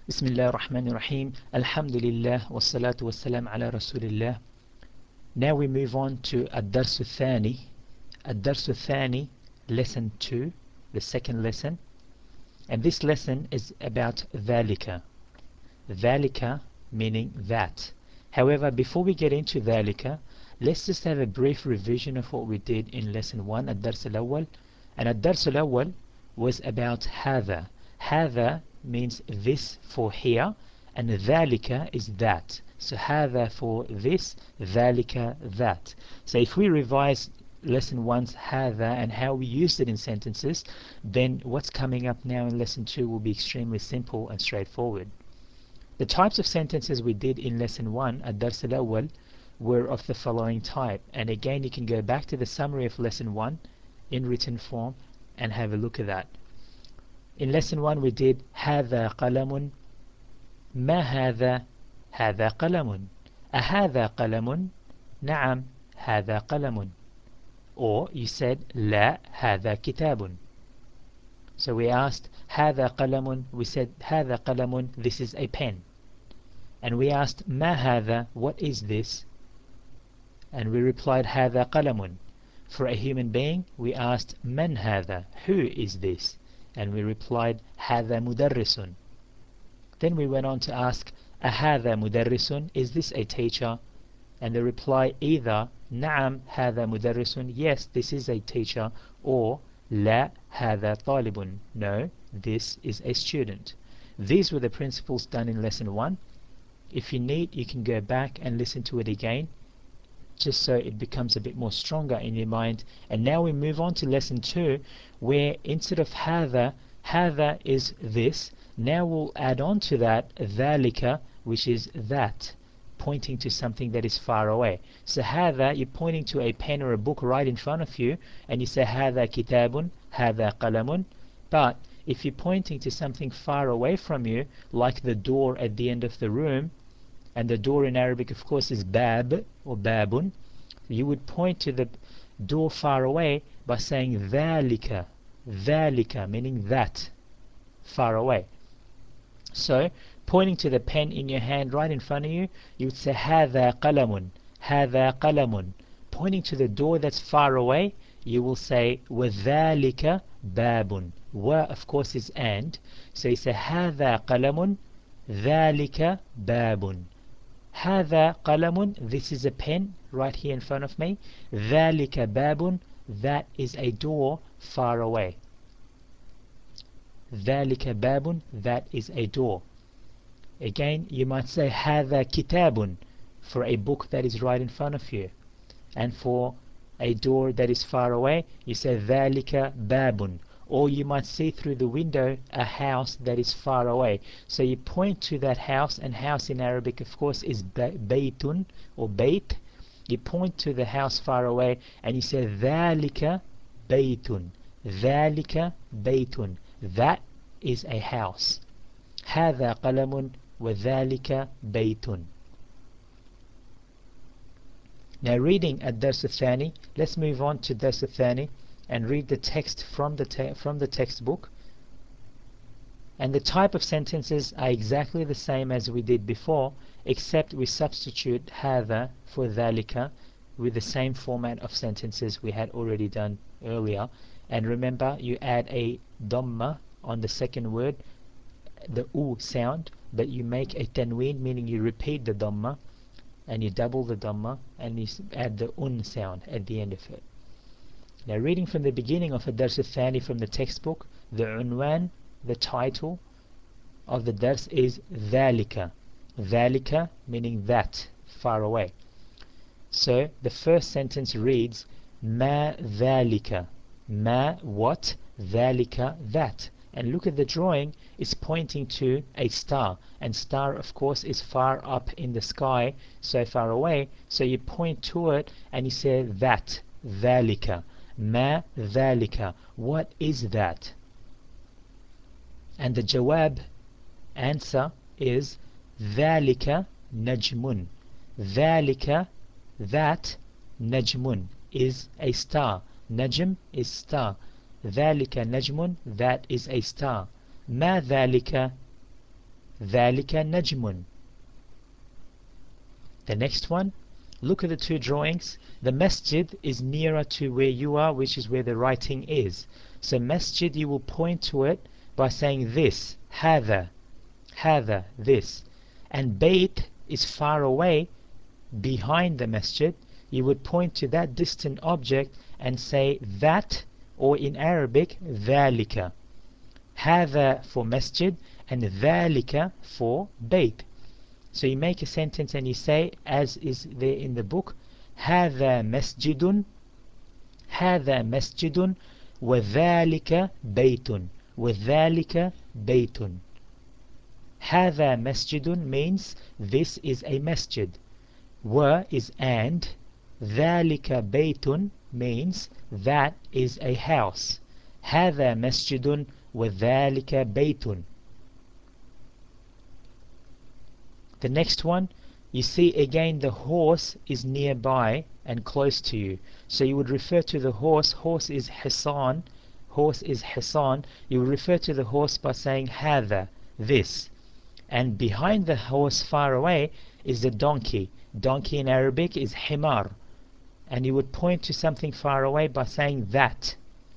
بسم الله الرحمن الرحيم الحمد لله والصلاة والسلام على رسول الله. Now we move on to الدرس الثاني. الدرس الثاني, lesson 2, the second lesson, and this lesson is about ذلك. ذلك meaning that. However, before we get into ذلك, let's just have a brief revision of what we did in lesson 1, الدرس الأول. And الدرس الأول was about هذا. هذا means this for here, and ذلك is that. So هذا for this, ذلك that. So if we revise lesson 1's هذا and how we used it in sentences, then what's coming up now in lesson 2 will be extremely simple and straightforward. The types of sentences we did in lesson 1 الدرس الأول were of the following type, and again you can go back to the summary of lesson 1 in written form and have a look at that. In lesson 1 we did هذا قلم. ما هذا؟ هذا قلم. أهذا قلم؟ نعم هذا قلم. Or you said لا هذا كتاب. So we asked هذا قلم, we said هذا قلم, this is a pen. And we asked ما هذا, what is this? And we replied هذا قلم. For a human being we asked من هذا, who is this? And we replied هذا مدرس. Then we went on to ask أهذا مدرس, is this a teacher? And the reply either نعم هذا مدرس, yes this is a teacher, or لا هذا طالب, no this is a student. These were the principles done in lesson 1. If you need, you can go back and listen to it again, just so it becomes a bit more stronger in your mind. And now we move on to lesson 2, where instead of هذا, هذا is this. Now we'll add on to that ذلك, which is that, pointing to something that is far away. So هذا, you're pointing to a pen or a book right in front of you, and you say هذا كتاب, هذا قلم. But if you're pointing to something far away from you, like the door at the end of the room, and the door in Arabic of course is bab or babun, you would point to the door far away by saying ذلك, ذلك meaning that, far away. So pointing to the pen in your hand right in front of you, you would say هذا قلم, هذا قلم. Pointing to the door that's far away, you will say وذلك باب. Wa of course is and, so you say هذا قلم, ذلك باب. هذا قلم, this is a pen right here in front of me. ذلك باب, that is a door far away. ذلك باب, that is a door. Again, you might say هذا كتاب for a book that is right in front of you. And for a door that is far away, you say ذلك باب. Or you might see through the window a house that is far away. So you point to that house, and house in Arabic of course is بيت or بيت. You point to the house far away and you say ذلك بيت, ذلك بيت, that is a house. هذا قلم وذلك بيت. Now reading الدرس الثاني, let's move on to الدرس الثاني and read the text from the textbook. And the type of sentences are exactly the same as we did before, except we substitute هذا for ذلك with the same format of sentences we had already done earlier. And remember, you add a dhamma on the second word, the u sound, but you make a tanween, meaning you repeat the dhamma and you double the dhamma and you add the un sound at the end of it. Now reading from the beginning of الدرس الثاني from the textbook, the unwan, the title of the dars is ذلك. ذلك meaning that, far away. So the first sentence reads ما ذلك. ما what, ذلك that. And look at the drawing, it's pointing to a star, and star of course is far up in the sky, so far away, so you point to it and you say that, ذلك. ما ذلك, what is that? And the jawab, answer, is ذلك نجم. ذلك, that, نجم is a star. Najm is star. ذلك نجم, that is a star. ما ذلك, ذلك نجم. The next one, look at the two drawings. The masjid is nearer to where you are, which is where the writing is. So masjid, you will point to it by saying this, هذا, هذا, this. And bayt is far away behind the masjid. You would point to that distant object and say that, or in Arabic, ذلك. هذا for masjid and ذلك for bayt. So you make a sentence and you say, as is there in the book, هذا مسجد, هذا مسجد وذلك بيت, وذلك بيت. هذا مسجد means this is a masjid. و is and, ذلك بيت means that is a house. هذا مسجد وذلك بيت. The next one, you see again the horse is nearby and close to you. So you would refer to the horse, horse is Hisan, horse is Hisan. You would refer to the horse by saying هذا, this. And behind the horse far away is the donkey. Donkey in Arabic is himar. And you would point to something far away by saying that.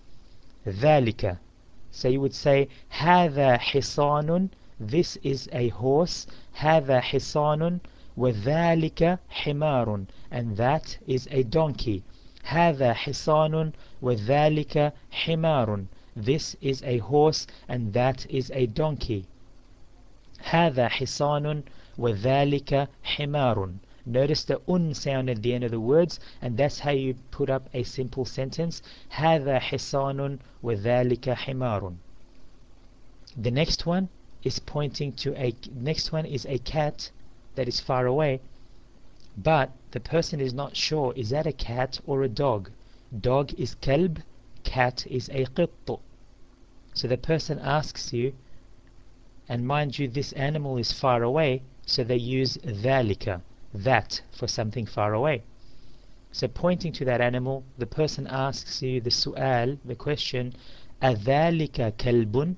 ذلك. So you would say هذا حصان, this is a horse. هذا حصان وذلك حمار, and that is a donkey. هذا حصان وذلك حمار, this is a horse and that is a donkey. هذا حصان وذلك حمار. Notice the sound at the end of the words, and that's how you put up a simple sentence. هذا حصان وذلك حمار. The next one is pointing to next one is a cat that is far away, but the person is not sure, is that a cat or a dog? Dog is kalb, cat is a qittu. So the person asks you, and mind you, this animal is far away, so they use ذلك, that, for something far away. So pointing to that animal, the person asks you the su'al, the question, أذلك كلب,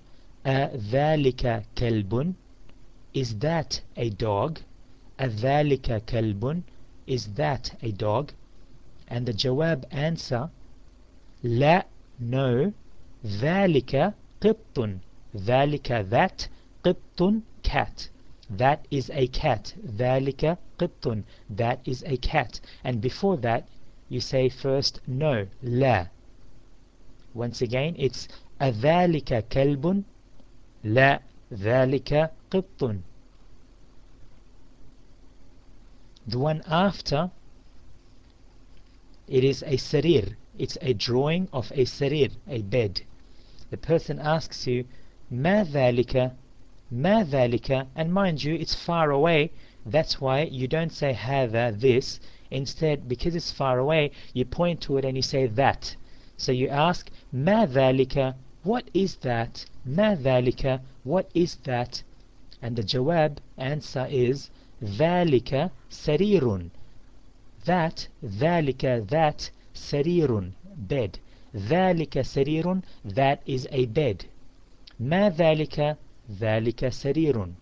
أذلك كلب, is that a dog? أذلك كلب, is that a dog? And the jawab answer, لا, no, ذلك قط, ذلك that, قط cat, that is a cat. ذلك قط, that is a cat. And before that you say first no, لا. Once again it's أذلك كلب, لا, ذلك قط. The one after, it is a sarir. It's a drawing of a sarir, a bed. The person asks you, ما ذلك, ما ذلك, and mind you, it's far away. That's why you don't say هذا, this. Instead, because it's far away, you point to it and you say that. So you ask, ما ذلك, what is that? ما ذلك, what is that? And the jawab answer is ذلك سرير. That, ذلك, that, سرير, bed. ذلك سرير, that is a bed. ما ذلك, ذلك سرير.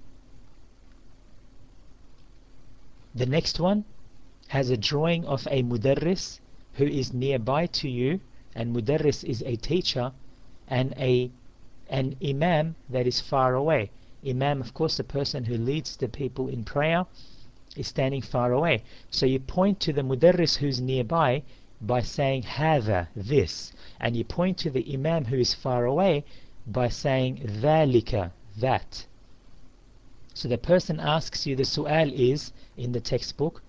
The next one has a drawing of a mudarris who is nearby to you, and mudarris is a teacher, and an imam that is far away. Imam, of course, the person who leads the people in prayer, is standing far away. So you point to the mudarris who's nearby by saying هذا, this, and you point to the imam who is far away by saying ذلك, that. So the person asks you, the su'al is in the textbook,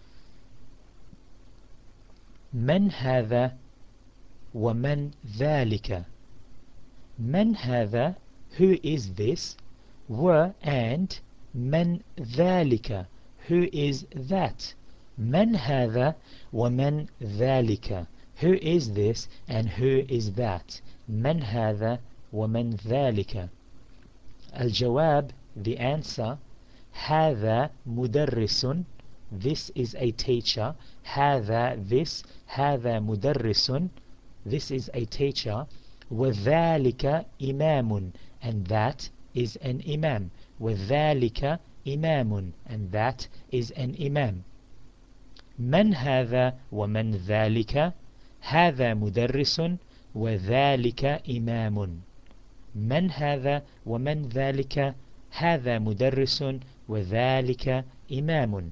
من هذا ومن ذلك. من هذا, who is this, و, and من ذلك, who is that. من هذا ومن ذلك, who is this and who is that. من هذا ومن ذلك. الجواب, the answer, هذا مدرس, this is a teacher. هذا, this, هذا مدرس, this is a teacher. وذلك إمام, and that is an imam. وذلك إمام, and that is an imam. من هذا ومن ذلك, هذا مدرس وذلك إمام. من هذا ومن ذلك, هذا مدرس وذلك إمام.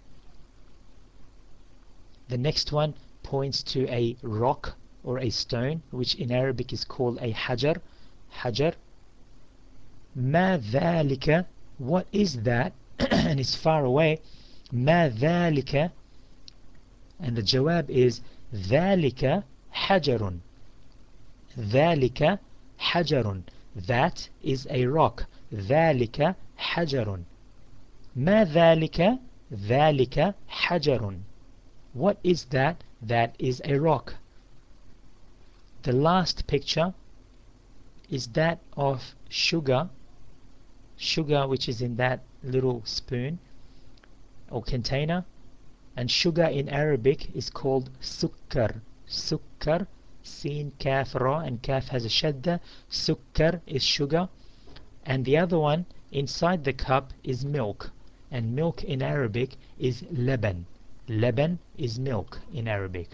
The next one points to a rock or a stone, which in Arabic is called a hajar. Hajar. ما ذلك, what is that? And it's far away. ما ذلك, and the jawab is ذلك حجر. ذلك حجر, that is a rock. ذلك حجر. ما ذلك, ذلك حجر. What is that? That is a rock. The last picture is that of sugar. Sugar, which is in that little spoon or container. And sugar in Arabic is called sukkar. Sukkar, sin, kaf, ra, and kaf has a shadda. Sukkar is sugar. And the other one inside the cup is milk. And milk in Arabic is laban. Laban is milk in Arabic.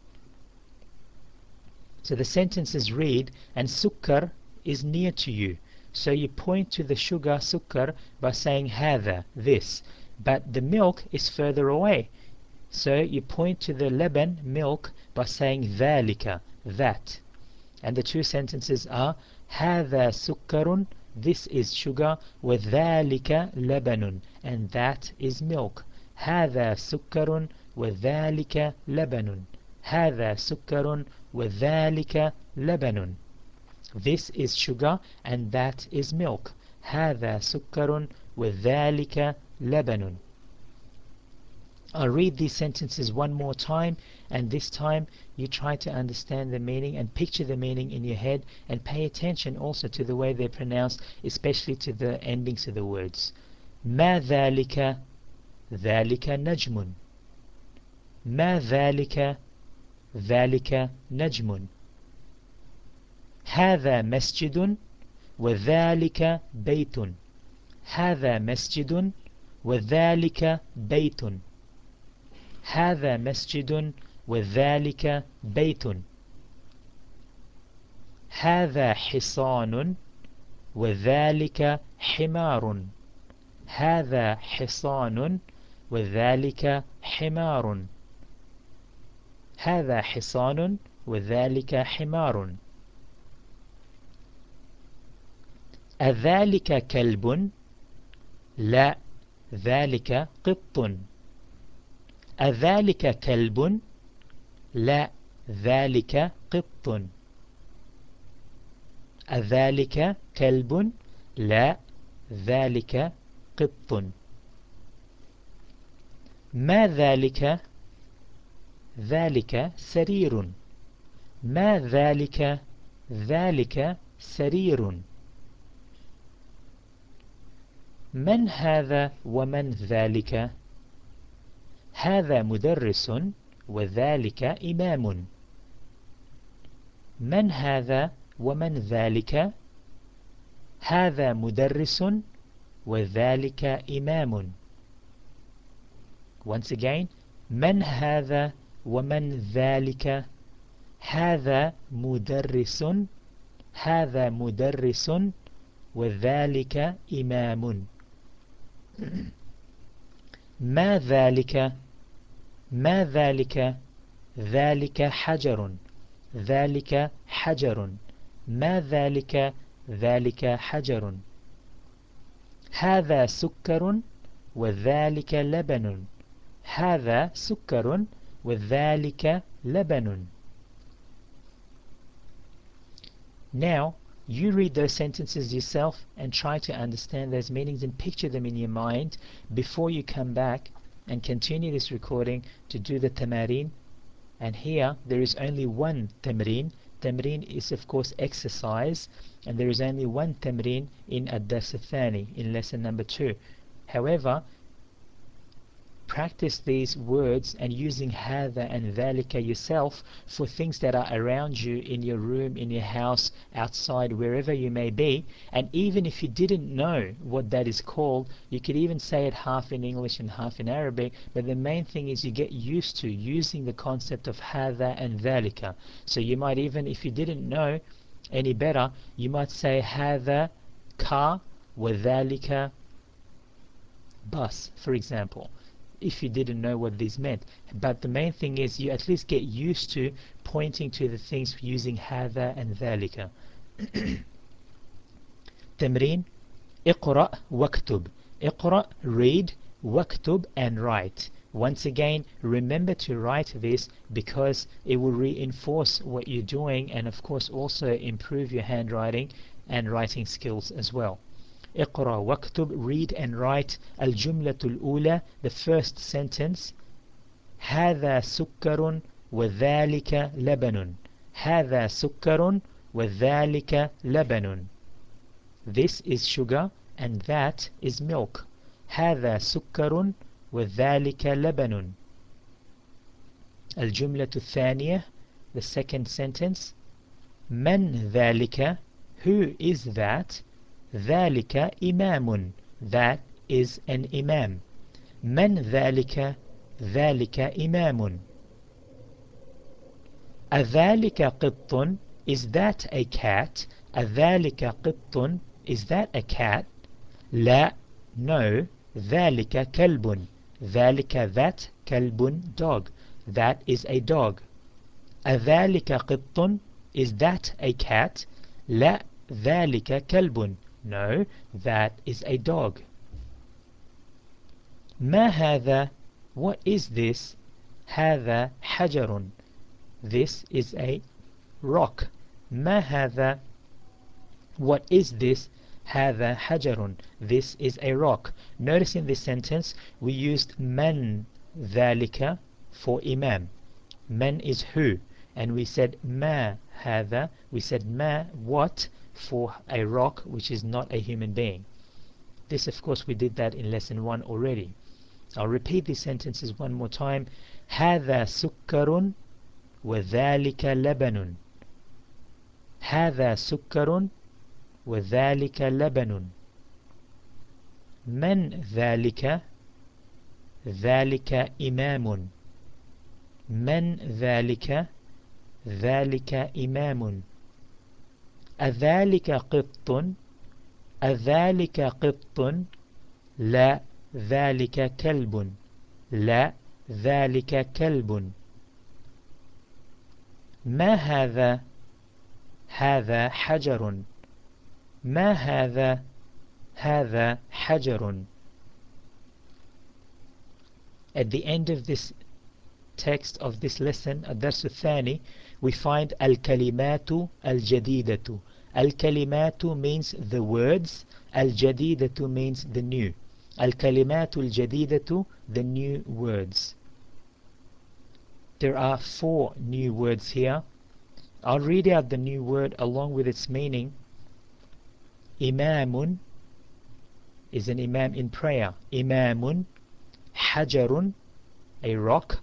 So the sentences read, and sukkar is near to you. So you point to the sugar, sukkar, by saying هذا, this. But the milk is further away. So you point to the laban, milk, by saying ذلك, that. And the two sentences are هذا سكر, this is sugar, وذلك لبن, and that is milk. هذا سكر وذلك لبن. هذا سكر وذلك لبن. This is sugar and that is milk. هذا سكر وذلك لبن. I'll read these sentences one more time, and this time you try to understand the meaning and picture the meaning in your head, and pay attention also to the way they're pronounced, especially to the endings of the words. ما ذلك, ذلك نجم. ما ذلك, ذلك نجم. هذا مسجد وذلك بيت. هذا مسجد وذلك بيت. هذا مسجد وذلك بيت. هذا حصان وذلك حمار. هذا حصان وذلك حمار. هذا حصان وذلك حمار. أذلك كلب؟ لا، ذلك قط. أذلك كلب؟ لا، ذلك قط. أذلك كلب؟ لا، ذلك قط. ما ذلك؟ ذلك سرير. ما ذلك؟ ذلك سرير. من هذا ومن ذلك؟ هذا مدرس وذلك إمام. من هذا ومن ذلك؟ هذا مدرس وذلك إمام. Once again, من هذا ومن ذلك؟ هذا مدرس. هذا مدرس وذلك إمام. ما ذلك؟ ما ذلك؟ ذلك حجر. ذلك حجر. ما ذلك؟ ذلك حجر. هذا سكر وذلك لبن. هذا سكر وذلك لبن. Now, you read those sentences yourself and try to understand those meanings and picture them in your mind before you come back and continue this recording to do the tamarin. And here there is only one tamrin. Tamrin is of course exercise, and there is only one tamrin in ad-dars al-thani, in lesson number 2. However, practice these words and using هذا and ذلك yourself for things that are around you in your room, in your house, outside, wherever you may be. And even if you didn't know what that is called, you could even say it half in English and half in Arabic, but the main thing is you get used to using the concept of هذا and ذلك. So you might even, if you didn't know any better, you might say هذا car وذلك bus, for example, if you didn't know what this meant. But the main thing is you at least get used to pointing to the things using هذا and ذلك. تمرين اقرأ واكتب. اقرأ, read, واكتب, and write. Once again, remember to write this because it will reinforce what you're doing and of course also improve your handwriting and writing skills as well. اقرأ واكتب, read and write. الجملة الأولى, the first sentence. هذا سكر وذلك لبن. هذا سكر وذلك لبن. This is sugar and that is milk. هذا سكر وذلك لبن. الجملة الثانية, the second sentence. من ذلك, who is that? ذلك إمام, that is an imam. من ذلك, ذلك إمام. أذلك قط, is that a cat? أذلك قط, is that a cat? لا, no. ذلك كلب, ذلك, that, كلب, dog, that is a dog. أذلك قط, is that a cat? لا, ذلك كلب, no, that is a dog. ما هذا, what is this? هذا حجر, this is a rock. ما هذا, what is this? هذا حجر, this is a rock. Notice in this sentence we used من ذلك for imam. من is who, and we said ما هذا, we said ما, what, for a rock which is not a human being. This of course we did that in lesson 1 already. I'll repeat these sentences one more time. هذا سكر وذلك لبن. هذا سكر وذلك لبن. من ذلك؟ ذلك إمام. من ذلك؟ ذلك إمام. أذلك قط؟ أذلك قط؟ لا، ذلك كلب. لا، ذلك كلب. ما هذا؟ هذا حجر. ما هذا؟ هذا حجر. At the end of this text of this lesson, الدرس الثاني, we find الكلمات الجديدة. الكلمات means the words, الجديدة means the new. الكلمات الجديدة, the new words. There are 4 new words here. I'll read out the new word along with its meaning. إمام is an imam in prayer. إمام. حجر, a rock.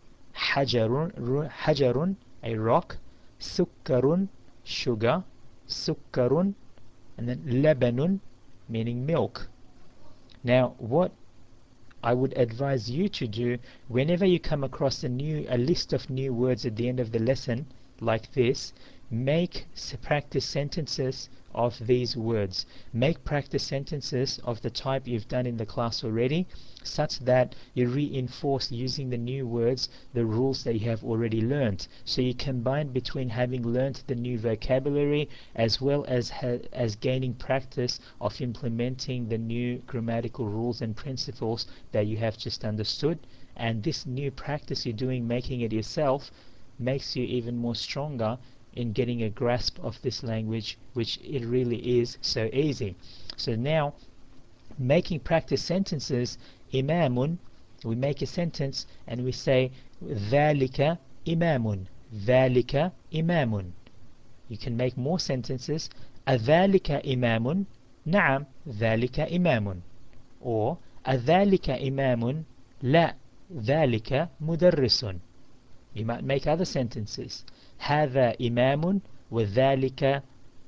حجر, a rock. سكر, sugar. سكر, and then لبن, meaning milk. Now what I would advise you to do whenever you come across a list of new words at the end of the lesson like this, make practice sentences of these words. Make practice sentences of the type you've done in the class already, such that you reinforce using the new words the rules that you have already learned. So you combine between having learned the new vocabulary as well as gaining practice of implementing the new grammatical rules and principles that you have just understood. And this new practice you're doing, making it yourself, makes you even more stronger in getting a grasp of this language, which it really is so easy. So now, making practice sentences, imamun, we make a sentence and we say ذلك imamun. ذلك imamun. You can make more sentences. أذلك imamun. نعم ذلك imamun. Or أذلك imamun. لا ذلك مدرس. You might make other sentences. هذا إمام وذلك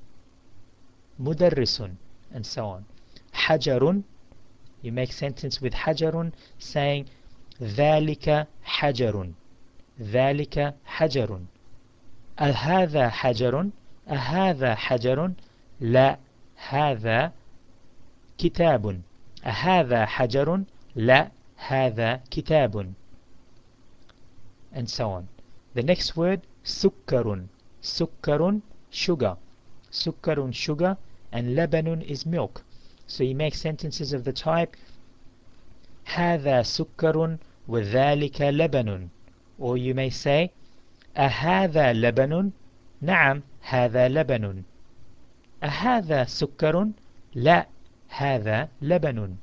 مدرس, and so on. حجر, you make sentence with حجر saying ذلك حجر, ذلك حجر. أهذا حجر, أهذا حجر, لا هذا كتاب. أهذا حجر, لا هذا كتاب, and so on. The next word سكر. سكر, sugar. سكر, sugar, and لبن is milk. So you make sentences of the type هذا سكر وذلك لبن, or you may say أهذا لبن؟ نعم هذا لبن. أهذا سكر؟ لا هذا لبن,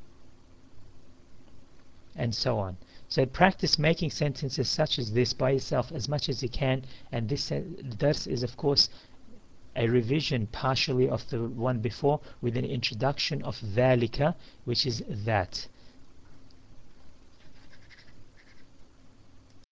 and so on. So practice making sentences such as this by yourself as much as you can, and this dars is of course a revision partially of the one before with an introduction of ذلك, which is that.